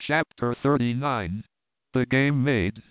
Chapter 39. The Game Made.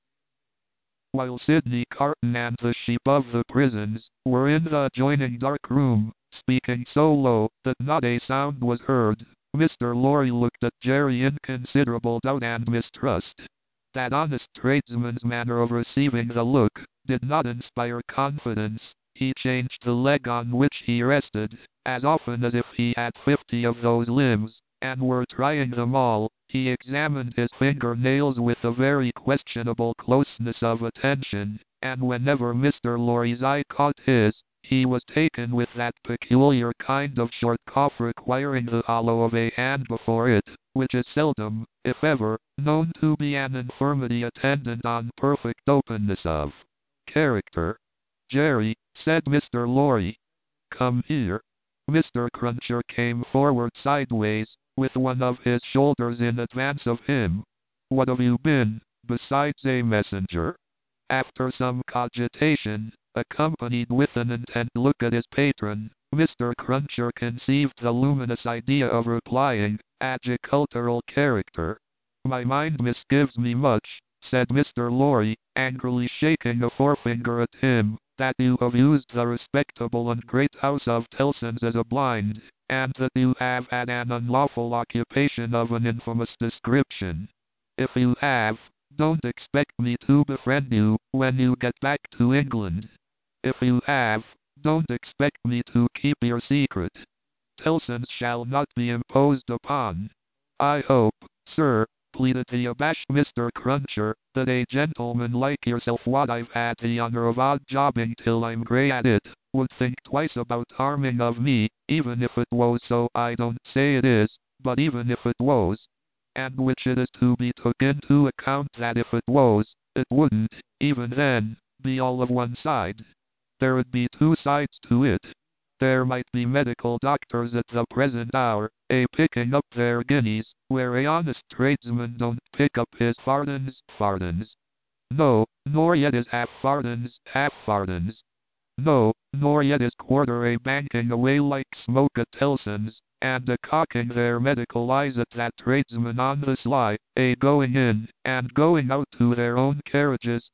While Sidney Carton and the sheep of the prisons were in the adjoining dark room, speaking so low that not a sound was heard, Mr. Lorry looked at Jerry in considerable doubt and mistrust. That honest tradesman's manner of receiving the look did not inspire confidence. He changed the leg on which he rested, as often as if he had 50 of those limbs, and were trying them all. He examined his fingernails with a very questionable closeness of attention, and whenever Mr. Lorry's eye caught his, he was taken with that peculiar kind of short cough requiring the hollow of a hand before it, which is seldom, if ever, known to be an infirmity attendant on perfect openness of character. "Jerry," said Mr. Lorry. "Come here." Mr. Cruncher came forward sideways, with one of his shoulders in advance of him. "What have you been, besides a messenger?" After some cogitation, accompanied with an intent look at his patron, Mr. Cruncher conceived the luminous idea of replying, "Agricultural character." "My mind misgives me much," said Mr. Lorry, angrily shaking a forefinger at him, "that you have used the respectable and great house of Tellson's as a blind, and that you have had an unlawful occupation of an infamous description. If you have, don't expect me to befriend you when you get back to England. If you have, don't expect me to keep your secret. Tellson's shall not be imposed upon. I hope, sir," pleaded the abashed Mr. Cruncher, "that a gentleman like yourself, what I've had the honor of odd jobbing till I'm grey at it, would think twice about harming of me, even if it was so. I don't say it is, but even if it was. And which it is to be took into account that if it was, it wouldn't, even then, be all of one side. There'd be two sides to it. There might be medical doctors at the present hour, picking up their guineas, where a honest tradesman don't pick up his fardens. No, nor yet his half fardens. No, nor yet his quarter banking away like smoke at Tellson's, and cocking their medical eyes at that tradesman on the sly, going in, and going out to their own carriages,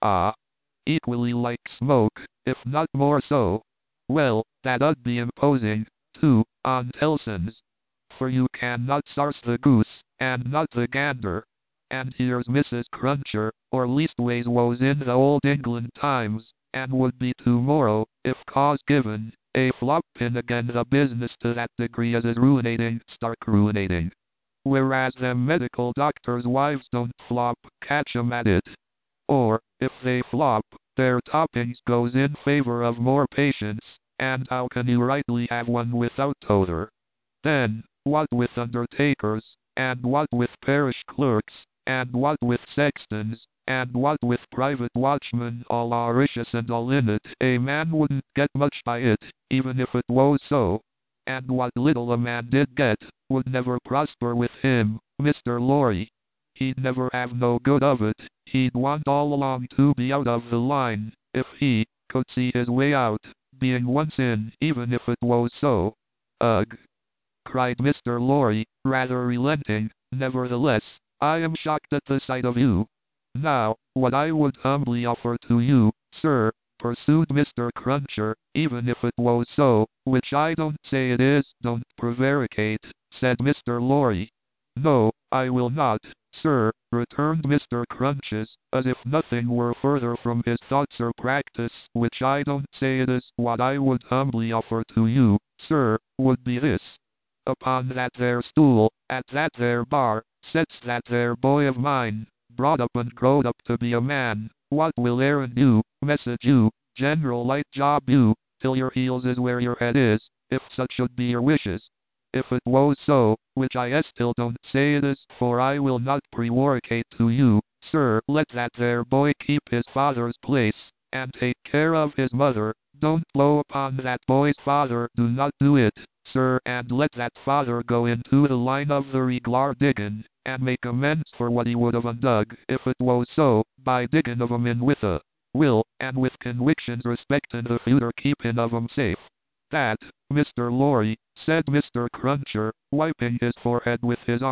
equally like smoke, if not more so. Well, that 'ud be imposing, too, on Tellson's. For you can not sarse the goose, and not the gander. And here's Mrs. Cruncher, or leastways was in the old England times, and would be to-morrow, if cause given, flopping again the business to that degree as is stark ruinating. Whereas them medical doctors' wives don't flop, catch 'em at it. Or, if they flop, their toppings goes in favor of more patients, and how can you rightly have one without t'other? Then, what with undertakers, and what with parish clerks, and what with sextons, and what with private watchmen all avaricious and all in it, a man wouldn't get much by it, even if it was so. And what little a man did get, would never prosper with him, Mr. Lorry. He'd never have no good of it. He'd want all along to be out of the line, if he could see his way out, being once in, even if it was so." "Ugh!" cried Mr. Lorry, rather relenting. "Nevertheless, I am shocked at the sight of you. Now, what I would humbly offer to you, sir," pursued Mr. Cruncher, "even if it was so, which I don't say it is." "Don't prevaricate," said Mr. Lorry. "No, I will not, sir," returned Mr. Crunches, as if nothing were further from his thoughts or practice, "which I don't say it is. What I would humbly offer to you, sir, would be this. Upon that there stool, at that there bar, sets that there boy of mine, brought up and growed up to be a man, what will errand you, message you, general light job you, till your heels is where your head is, if such should be your wishes. If it was so, which I still don't say it is, for I will not prevaricate to you, sir, let that there boy keep his father's place, and take care of his mother. Don't blow upon that boy's father, do not do it, sir, and let that father go into the line of the reglar diggin', and make amends for what he would have undug, if it was so, by diggin' of 'em in with a will, and with conwictions respectin' the future keepin' of 'em safe. That, Mr. Lorry," said Mr. Cruncher, wiping his forehead with his arm,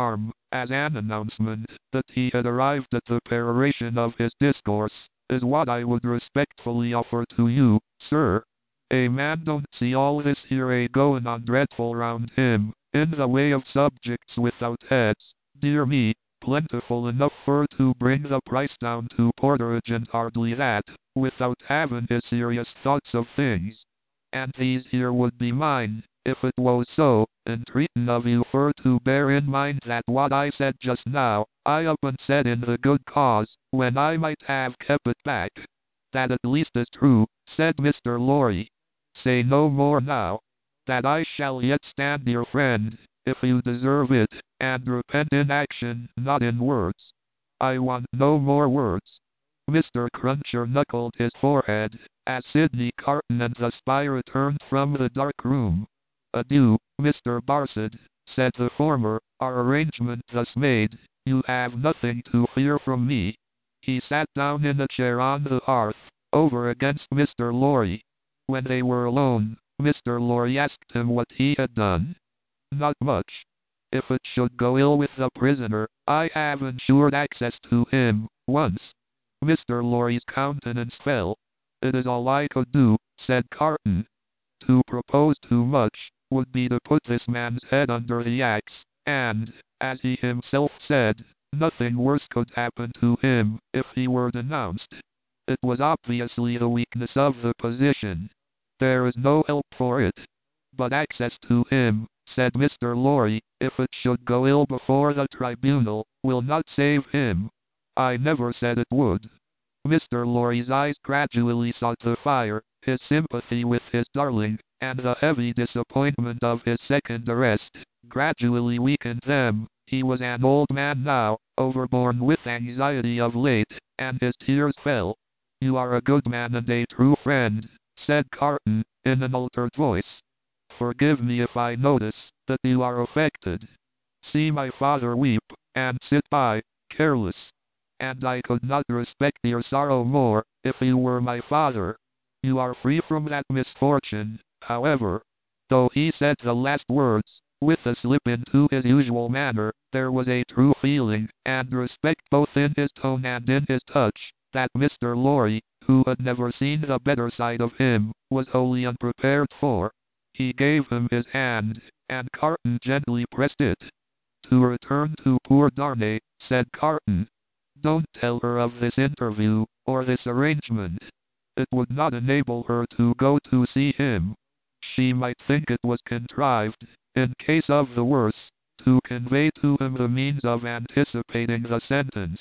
as an announcement that he had arrived at the peroration of his discourse, is what I would respectfully offer to you, sir. A man don't see all this here a-goin' on dreadful round him, in the way of subjects without heads, dear me, plentiful enough fur to bring the price down to porterage and hardly that, without havin' his serious thoughts of things. And these here would be mine, if it was so, entreatin' of you fur to bear in mind that what I said just now, I up and said in the good cause, when I might have kept it back. That at least is true, said Mr. Lorry. Say no more now. That I shall yet stand your friend, if you deserve it, and repent in action, not in words. I want no more words. Mr. Cruncher knuckled his forehead, as Sidney Carton and the spy returned from the dark room. Adieu, Mr. Barsad, said the former, our arrangement thus made, you have nothing to fear from me. He sat down in a chair on the hearth, over against Mr. Lorry. When they were alone, Mr. Lorry asked him what he had done. Not much. If it should go ill with the prisoner, I have ensured access to him, once. Mr. Lorry's countenance fell. It is all I could do, said Carton. To propose too much, would be to put this man's head under the axe, and, as he himself said, nothing worse could happen to him, if he were denounced. It was obviously the weakness of the position. There is no help for it. But access to him, said Mr. Lorry, if it should go ill before the tribunal, will not save him. I never said it would. Mr. Lorry's eyes gradually sought the fire, his sympathy with his darling, and the heavy disappointment of his second arrest, gradually weakened them. He was an old man now, overborne with anxiety of late, and his tears fell. You are a good man and a true friend, said Carton, in an altered voice. Forgive me if I notice that you are affected. See my father weep, and sit by, careless. And I could not respect your sorrow more, if you were my father. You are free from that misfortune, however. Though he said the last words, with a slip into his usual manner, there was a true feeling, and respect both in his tone and in his touch, that Mr. Lorry, who had never seen the better side of him, was wholly unprepared for. He gave him his hand, and Carton gently pressed it. To return to poor Darnay, said Carton. Don't tell her of this interview, or this arrangement. It would not enable her to go to see him. She might think it was contrived, in case of the worse, to convey to him the means of anticipating the sentence.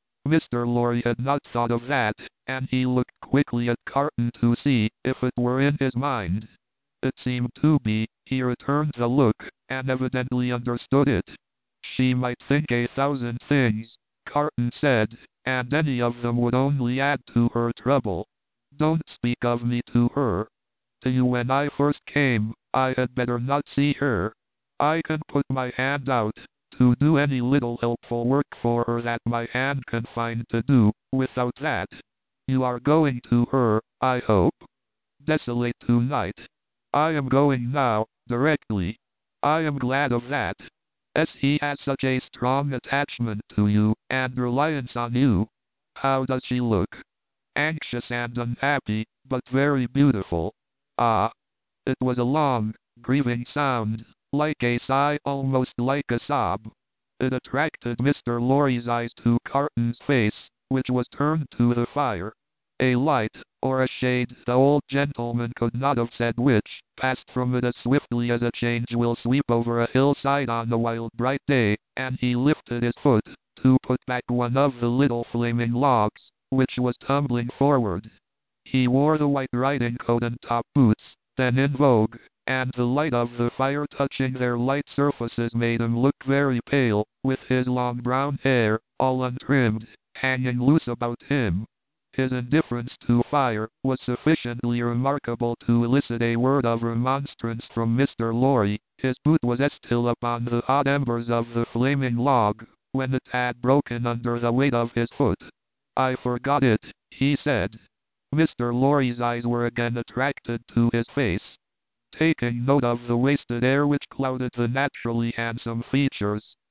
Mr. Lorry had not thought of that, and he looked quickly at Carton to see if it were in his mind. It seemed to be. He returned the look, and evidently understood it. She might think 1,000 things, Carton said, and any of them would only add to her trouble. Don't speak of me to her. To you when I first came, I had better not see her. I can put my hand out, to do any little helpful work for her that my hand can find to do. Without that, you are going to her, I hope. Desolate tonight. I am going now, directly. I am glad of that. As he has such a strong attachment to you, and reliance on you. How does she look? Anxious and unhappy, but very beautiful. Ah! It was a long, grieving sound, like a sigh, almost like a sob. It attracted Mr. Lorry's eyes to Carton's face, which was turned to the fire. A light, or a shade, the old gentleman could not have said which, passed from it as swiftly as a change will sweep over a hillside on a wild bright day, and he lifted his foot, to put back one of the little flaming logs, which was tumbling forward. He wore the white riding coat and top boots, then in vogue, and the light of the fire touching their light surfaces made him look very pale, with his long brown hair, all untrimmed, hanging loose about him. His indifference to fire was sufficiently remarkable to elicit a word of remonstrance from Mr. Lorry. His boot was still upon the hot embers of the flaming log, when it had broken under the weight of his foot. I forgot it, he said. Mr. Lorry's eyes were again attracted to his face. Taking note of the wasted air which clouded the naturally handsome features,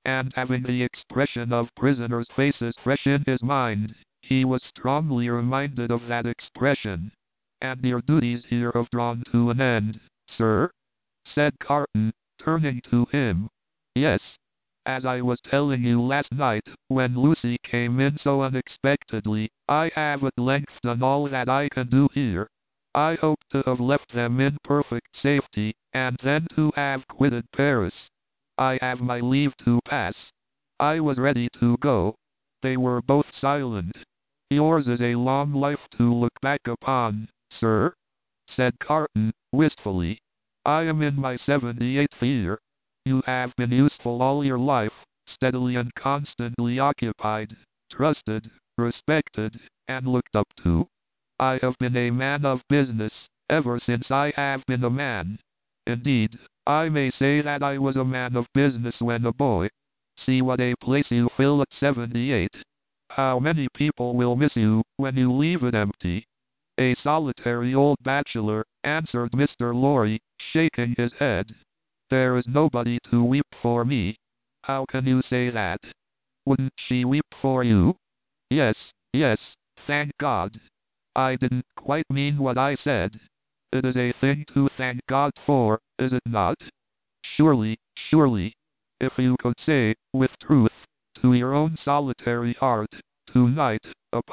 and having the expression of prisoners' faces fresh in his mind, he was strongly reminded of that expression. "And your duties here have drawn to an end, sir?" said Carton, turning to him. "Yes. As I was telling you last night, when Lucy came in so unexpectedly, I have at length done all that I can do here. I hope to have left them in perfect safety, and then to have quitted Paris. I have my leave to pass. I was ready to go." They were both silent. "Yours is a long life to look back upon, sir," said Carton, wistfully. "I am in my 78th year. You have been useful all your life, steadily and constantly occupied, trusted, respected, and looked up to. I have been a man of business, ever since I have been a man. Indeed, I may say that I was a man of business when a boy. See what a place you fill at 78. How many people will miss you when you leave it empty?" "A solitary old bachelor," answered Mr. Lorry, shaking his head. "There is nobody to weep for me." "How can you say that?" "Wouldn't she weep for you?" "Yes, yes, thank God. I didn't quite mean what I said. It is a thing to thank God for, is it not?" "Surely, surely. If you could say, with truth, to your own solitary heart, 'Tonight,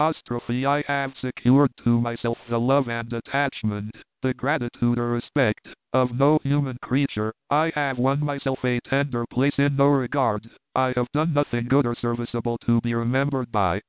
I have secured to myself the love and attachment, the gratitude or respect, of no human creature, I have won myself a tender place in no regard, I have done nothing good or serviceable to be remembered by.'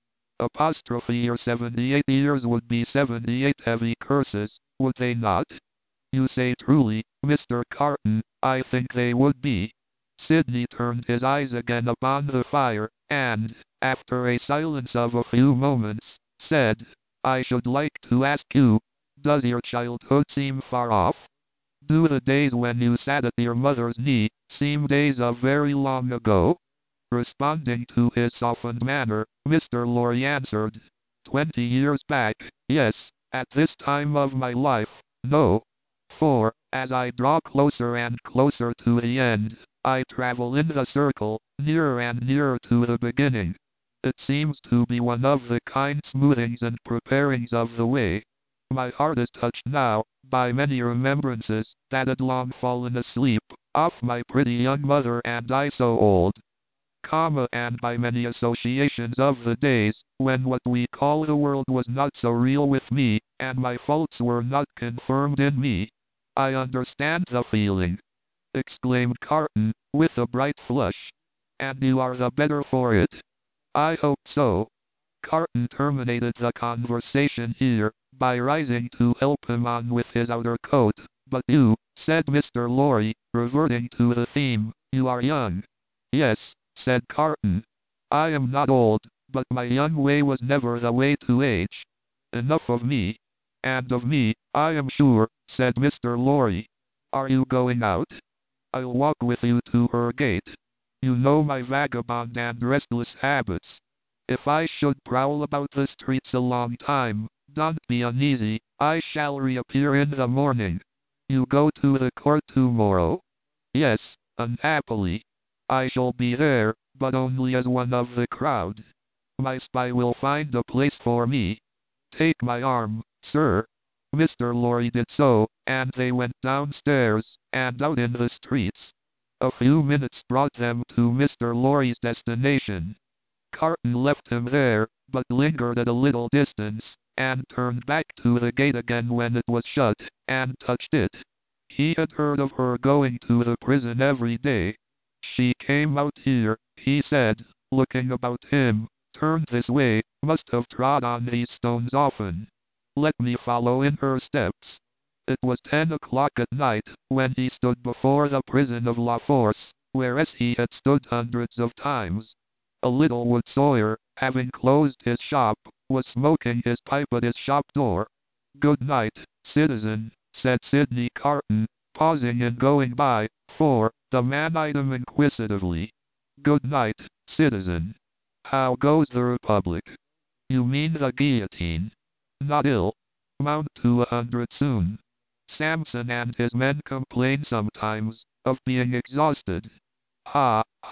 Your 78 years would be 78 heavy curses, would they not?" "You say truly, Mr. Carton, I think they would be." Sidney turned his eyes again upon the fire, and, after a silence of a few moments, said, "I should like to ask you, does your childhood seem far off? Do the days when you sat at your mother's knee seem days of very long ago?" Responding to his softened manner, Mr. Lorry answered, 20 years back, yes; at this time of my life, no. For, as I draw closer and closer to the end, I travel in the circle, nearer and nearer to the beginning. It seems to be one of the kind smoothings and preparings of the way. My heart is touched now, by many remembrances, that had long fallen asleep, of my pretty young mother and I so old, and by many associations of the days, when what we call the world was not so real with me, and my faults were not confirmed in me. I understand the feeling," exclaimed Carton, with a bright flush. "And you are the better for it?" "I hope so." Carton terminated the conversation here, by rising to help him on with his outer coat. "But you," said Mr. Lorry, reverting to the theme, "you are young." "Yes," said Carton. "I am not old, but my young way was never the way to age. Enough of me." "And of me, I am sure," said Mr. Lorry. "Are you going out?" "I'll walk with you to her gate. You know my vagabond and restless habits. If I should prowl about the streets a long time, don't be uneasy, I shall reappear in the morning." "You go to the court tomorrow?" "Yes, unhappily. I shall be there, but only as one of the crowd. My spy will find a place for me. Take my arm, sir." Mr. Lorry did so, and they went downstairs, and out in the streets. A few minutes brought them to Mr. Lorry's destination. Carton left him there, but lingered at a little distance, and turned back to the gate again when it was shut, and touched it. He had heard of her going to the prison every day. "She came out here," he said, looking about him, "turned this way, must have trod on these stones often. Let me follow in her steps." It was 10 o'clock at night, when he stood before the prison of La Force, whereas he had stood hundreds of times. A little wood sawyer, having closed his shop, was smoking his pipe at his shop door. "Good night, citizen," said Sidney Carton, pausing in going by, for the man eyed him inquisitively. "Good night, citizen. How goes the Republic?" "You mean the guillotine?" "Not ill. Mount to 100 soon. Samson and his men complain sometimes of being exhausted." "Ha, ha,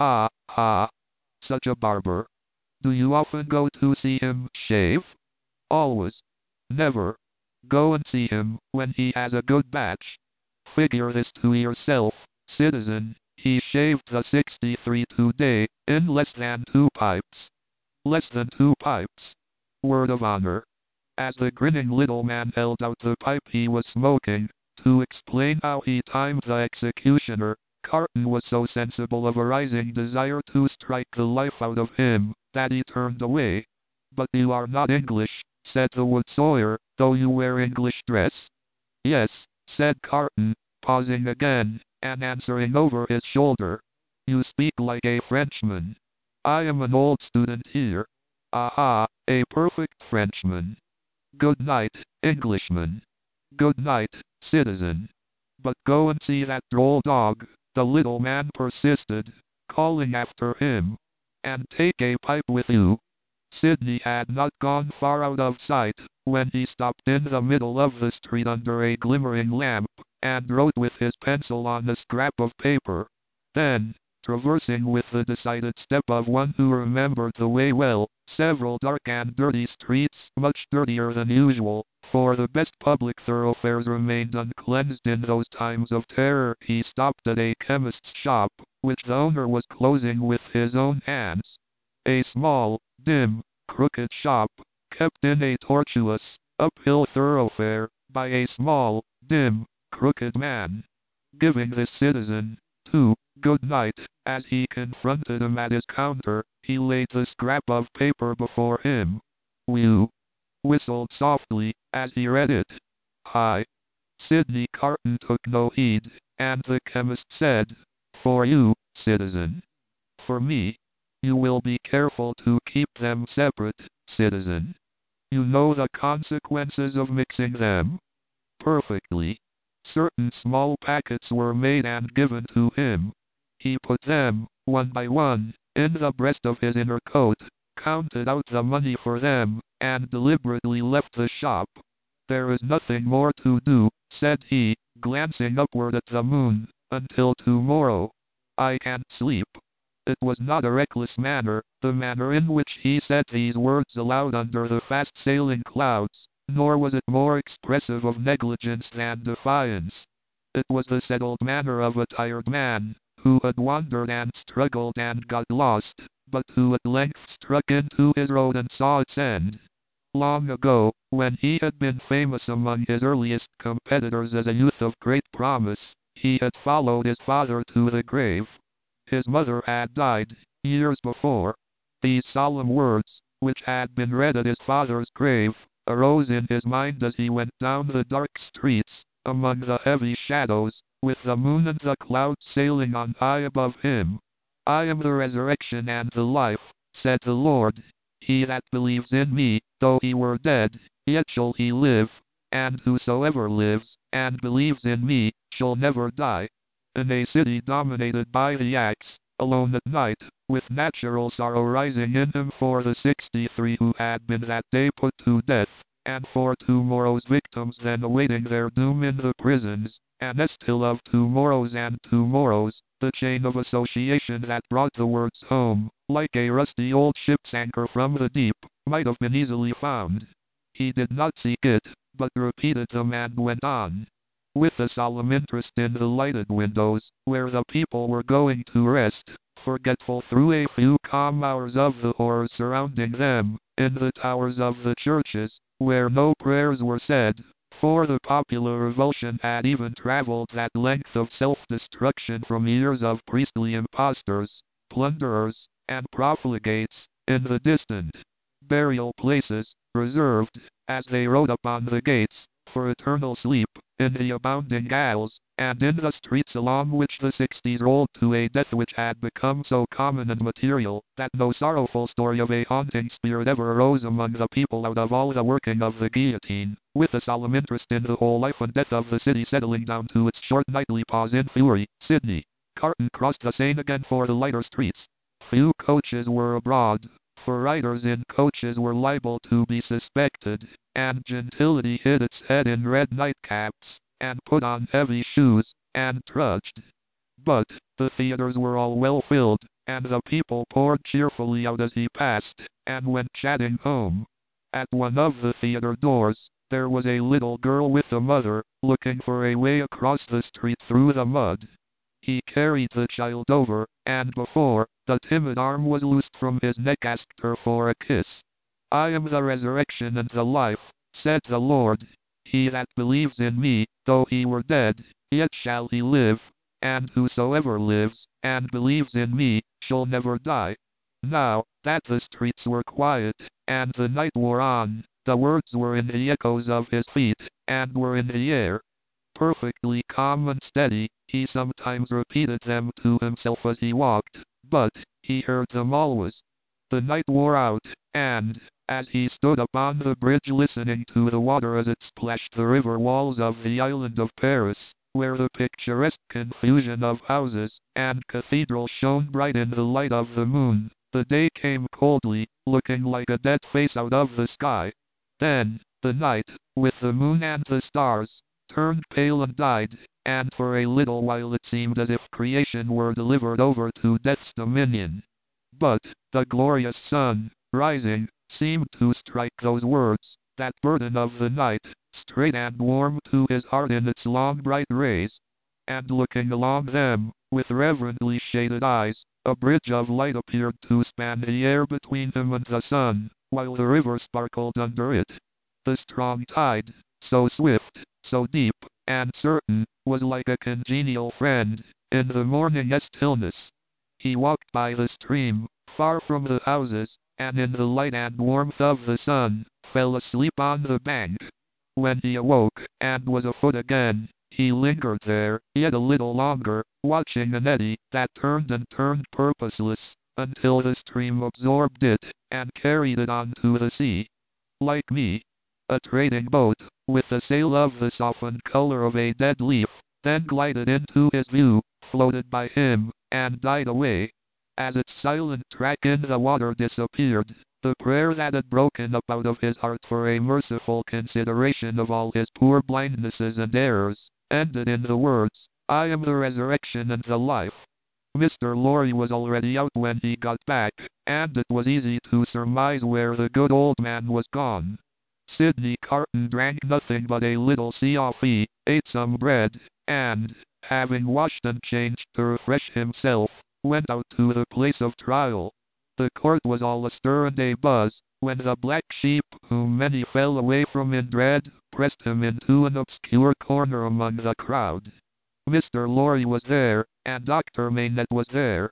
Ah, such a barber. Do you often go to see him shave? Always. Never. Go and see him when he has a good batch. Figure this to yourself, citizen. He shaved the 63 today in less than 2 pipes. Less than 2 pipes. Word of honor. As the grinning little man held out the pipe he was smoking, to explain how he timed the executioner, Carton was so sensible of a rising desire to strike the life out of him, that he turned away. But you are not English, said the wood sawyer, though you wear English dress? Yes, said Carton, pausing again, and answering over his shoulder. You speak like a Frenchman. I am an old student here. Aha, a perfect Frenchman. Good night, Englishman. Good night, citizen. But go and see that droll dog, the little man persisted, calling after him. And take a pipe with you. Sidney had not gone far out of sight, when he stopped in the middle of the street under a glimmering lamp, and wrote with his pencil on a scrap of paper. Then, traversing with the decided step of one who remembered the way well, several dark and dirty streets, much dirtier than usual, for the best public thoroughfares remained uncleansed in those times of terror, he stopped at a chemist's shop, which the owner was closing with his own hands. A small, dim, crooked shop, kept in a tortuous, uphill thoroughfare, by a small, dim, crooked man. Giving this citizen, too, good night, as he confronted him at his counter, he laid the scrap of paper before him. Whew! Whistled softly, as he read it. Hi! Sidney Carton took no heed, and the chemist said, For you, citizen. For me. You will be careful to keep them separate, citizen. You know the consequences of mixing them? Perfectly. Certain small packets were made and given to him. He put them, one by one, in the breast of his inner coat, counted out the money for them, and deliberately left the shop. There is nothing more to do, said he, glancing upward at the moon, until tomorrow. I can't sleep. It was not a reckless manner, the manner in which he said these words aloud under the fast-sailing clouds, nor was it more expressive of negligence than defiance. It was the settled manner of a tired man, who had wandered and struggled and got lost, but who at length struck into his road and saw its end. Long ago, when he had been famous among his earliest competitors as a youth of great promise, he had followed his father to the grave. His mother had died, years before. These solemn words, which had been read at his father's grave, arose in his mind as he went down the dark streets, among the heavy shadows, with the moon and the clouds sailing on high above him. I am the resurrection and the life, said the Lord. He that believes in me, though he were dead, yet shall he live, and whosoever lives, and believes in me, shall never die. In a city dominated by the axe, alone at night, with natural sorrow rising in him for the 63 who had been that day put to death, and for tomorrow's victims then awaiting their doom in the prisons, a nest hill of tomorrows and tomorrows, the chain of association that brought the words home, like a rusty old ship's anchor from the deep, might have been easily found. He did not seek it, but repeated them and went on. With a solemn interest in the lighted windows, where the people were going to rest, forgetful through a few calm hours of the horrors surrounding them, in the towers of the churches, where no prayers were said, for the popular revulsion had even traveled that length of self-destruction from years of priestly impostors, plunderers, and profligates, in the distant burial places, reserved, as they rode upon the gates, for eternal sleep, in the abounding aisles, and in the streets along which the 60s rolled to a death which had become so common and material, that no sorrowful story of a haunting spirit ever arose among the people out of all the working of the guillotine, with a solemn interest in the whole life and death of the city settling down to its short nightly pause in fury. Sidney Carton crossed the Seine again for the lighter streets. Few coaches were abroad, for riders in coaches were liable to be suspected, and gentility hid its head in red nightcaps, and put on heavy shoes, and trudged. But the theaters were all well filled, and the people poured cheerfully out as he passed, and went chatting home. At one of the theater doors, there was a little girl with a mother, looking for a way across the street through the mud. He carried the child over, and before the timid arm was loosed from his neck asked her for a kiss. I am the resurrection and the life, said the Lord. He that believes in me, though he were dead, yet shall he live, and whosoever lives, and believes in me, shall never die. Now, that the streets were quiet, and the night wore on, the words were in the echoes of his feet, and were in the air. Perfectly calm and steady, he sometimes repeated them to himself as he walked, but he heard them always. The night wore out, and, as he stood upon the bridge listening to the water as it splashed the river walls of the island of Paris, where the picturesque confusion of houses and cathedrals shone bright in the light of the moon, the day came coldly, looking like a dead face out of the sky. Then, the night, with the moon and the stars, turned pale and died, and for a little while it seemed as if creation were delivered over to death's dominion. But, the glorious sun, rising, seemed to strike those words, that burden of the night, straight and warm to his heart in its long bright rays. And looking along them, with reverently shaded eyes, a bridge of light appeared to span the air between him and the sun, while the river sparkled under it. The strong tide, so swift, so deep, and certain, was like a congenial friend, in the morning stillness. He walked by the stream, far from the houses, and in the light and warmth of the sun, fell asleep on the bank. When he awoke, and was afoot again, he lingered there, yet a little longer, watching an eddy that turned and turned purposeless, until the stream absorbed it, and carried it on to the sea. Like me, a trading boat, with the sail of the softened color of a dead leaf, then glided into his view, floated by him, and died away. As its silent track in the water disappeared, the prayer that had broken up out of his heart for a merciful consideration of all his poor blindnesses and errors, ended in the words, I am the resurrection and the life. Mr. Lorry was already out when he got back, and it was easy to surmise where the good old man was gone. Sidney Carton drank nothing but a little coffee, ate some bread, and, having washed and changed to refresh himself, went out to the place of trial. The court was all astir and a buzz, when the black sheep, whom many fell away from in dread, pressed him into an obscure corner among the crowd. Mr. Lorry was there, and Dr. Maynett was there,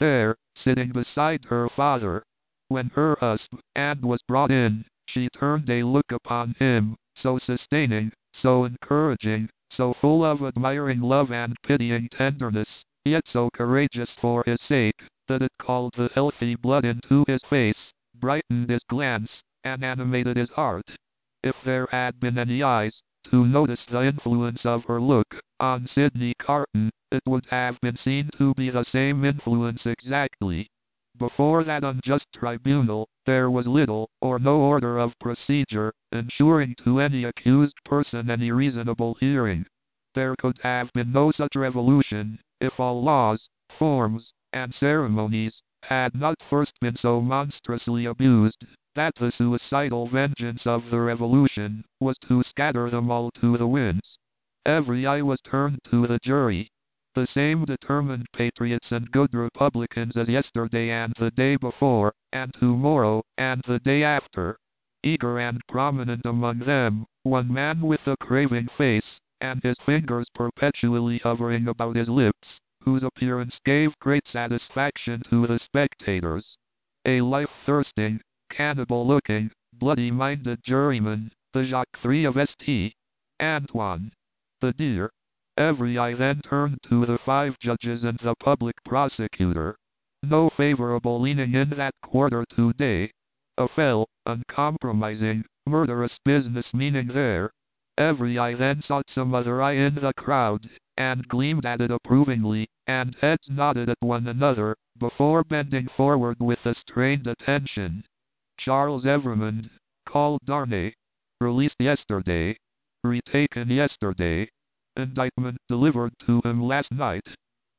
sitting beside her father. When her husband was brought in, she turned a look upon him, so sustaining, so encouraging, so full of admiring love and pitying tenderness, yet so courageous for his sake, that it called the healthy blood into his face, brightened his glance, and animated his heart. If there had been any eyes to notice the influence of her look on Sidney Carton, it would have been seen to be the same influence exactly. Before that unjust tribunal, there was little or no order of procedure, ensuring to any accused person any reasonable hearing. There could have been no such revolution, if all laws, forms, and ceremonies had not first been so monstrously abused, that the suicidal vengeance of the revolution was to scatter them all to the winds. Every eye was turned to the jury. The same determined patriots and good Republicans as yesterday and the day before, and tomorrow, and the day after. Eager and prominent among them, one man with a craving face, and his fingers perpetually hovering about his lips, whose appearance gave great satisfaction to the spectators. A life-thirsting, cannibal-looking, bloody-minded juryman, the Jacques III of St. Antoine. The dear. Every eye then turned to the 5 judges and the public prosecutor. No favorable leaning in that quarter today. A fell, uncompromising, murderous business meaning there. Every eye then sought some other eye in the crowd, and gleamed at it approvingly, and heads nodded at one another, before bending forward with a strained attention. Charles Evrémonde, called Darnay. Released yesterday. Retaken yesterday. Indictment delivered to him last night.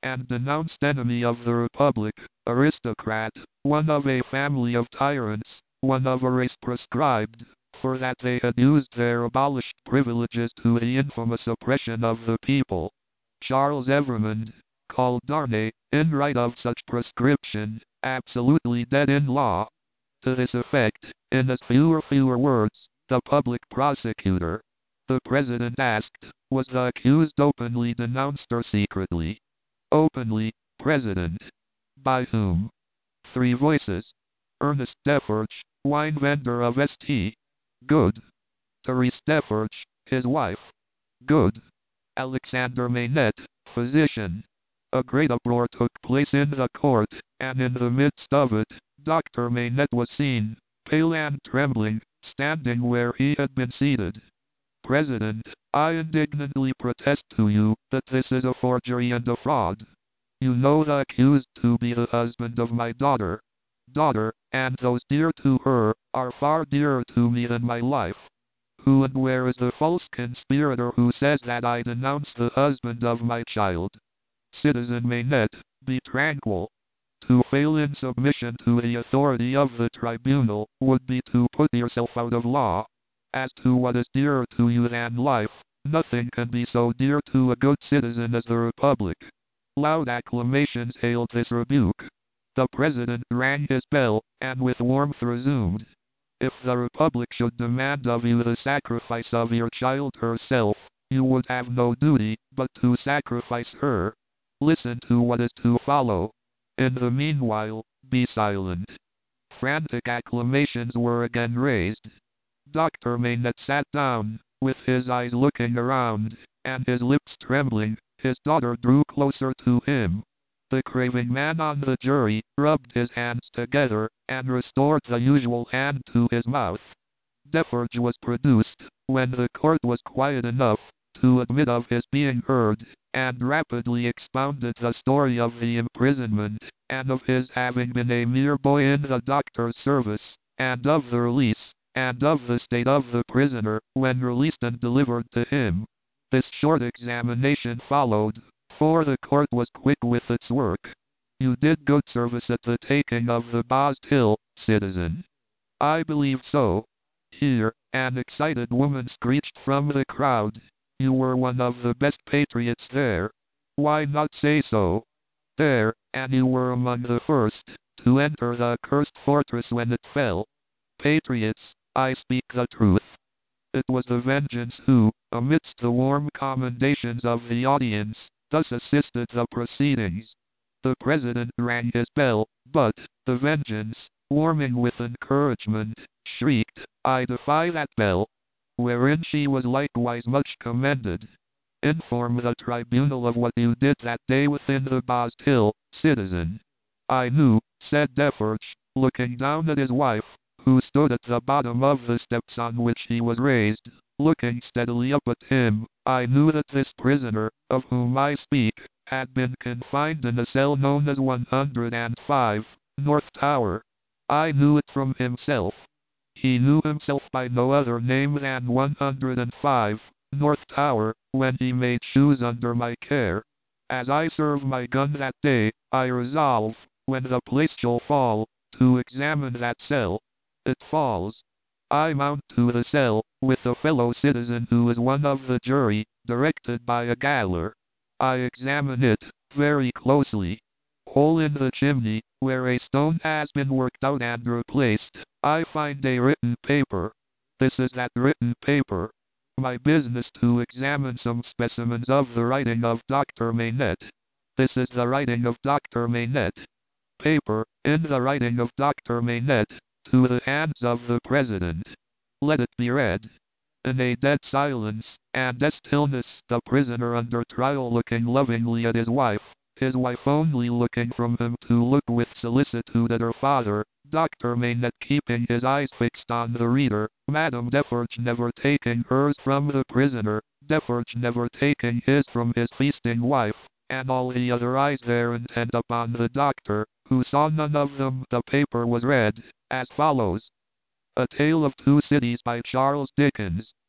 and denounced enemy of the Republic, aristocrat, one of a family of tyrants, one of a race proscribed, for that they had used their abolished privileges to the infamous oppression of the people. Charles Evrémonde, called Darnay, in right of such proscription, absolutely dead in law. To this effect, in as fewer words, the public prosecutor. The President asked, was the accused openly denounced or secretly? Openly, President. By whom? 3 voices. Ernest Deforge, wine vendor of St. Good. Therese Deforge, his wife. Good. Alexander Maynette, physician. A great uproar took place in the court, and in the midst of it, Dr. Maynette was seen, pale and trembling, standing where he had been seated. President, I indignantly protest to you that this is a forgery and a fraud. You know the accused to be the husband of my daughter. Daughter, and those dear to her, are far dearer to me than my life. Who and where is the false conspirator who says that I denounce the husband of my child? Citizen Maynette, be tranquil. To fail in submission to the authority of the tribunal would be to put yourself out of law. As to what is dearer to you than life, nothing can be so dear to a good citizen as the Republic. Loud acclamations hailed this rebuke. The President rang his bell, and with warmth resumed. If the Republic should demand of you the sacrifice of your child herself, you would have no duty but to sacrifice her. Listen to what is to follow. In the meanwhile, be silent. Frantic acclamations were again raised. Dr. Maynette sat down, with his eyes looking around, and his lips trembling. His daughter drew closer to him. The craving man on the jury rubbed his hands together, and restored the usual hand to his mouth. Deforge was produced, when the court was quiet enough to admit of his being heard, and rapidly expounded the story of the imprisonment, and of his having been a mere boy in the doctor's service, and of the release, and of the state of the prisoner when released and delivered to him. This short examination followed, for the court was quick with its work. You did good service at the taking of the Bastille, citizen. I believe so. Here, an excited woman screeched from the crowd. You were one of the best patriots there. Why not say so? There, and you were among the first to enter the accursed fortress when it fell. Patriots, I speak the truth. It was the Vengeance who, amidst the warm commendations of the audience, thus assisted the proceedings. The President rang his bell, but the Vengeance, warming with encouragement, shrieked, I defy that bell, wherein she was likewise much commended. Inform the tribunal of what you did that day within the Bastille, citizen. I knew, said Deforge, looking down at his wife, who stood at the bottom of the steps on which he was raised, looking steadily up at him. I knew that this prisoner, of whom I speak, had been confined in a cell known as 105, North Tower. I knew it from himself. He knew himself by no other name than 105, North Tower, when he made shoes under my care. As I serve my gun that day, I resolve, when the place shall fall, to examine that cell. It falls. I mount to the cell, with a fellow citizen who is one of the jury, directed by a gaoler. I examine it, very closely. Hole in the chimney, where a stone has been worked out and replaced, I find a written paper. This is that written paper. My business to examine some specimens of the writing of Dr. Maynette. This is the writing of Dr. Maynette. Paper, in the writing of Dr. Maynette, to the hands of the President. Let it be read. In a dead silence, and stillness, the prisoner under trial looking lovingly at his wife only looking from him to look with solicitude at her father, Dr. Maynette keeping his eyes fixed on the reader, Madame Deforge never taking hers from the prisoner, Deforge never taking his from his feasting wife, and all the other eyes there intent upon the doctor, who saw none of them. The paper was read, as follows. A Tale of Two Cities by Charles Dickens.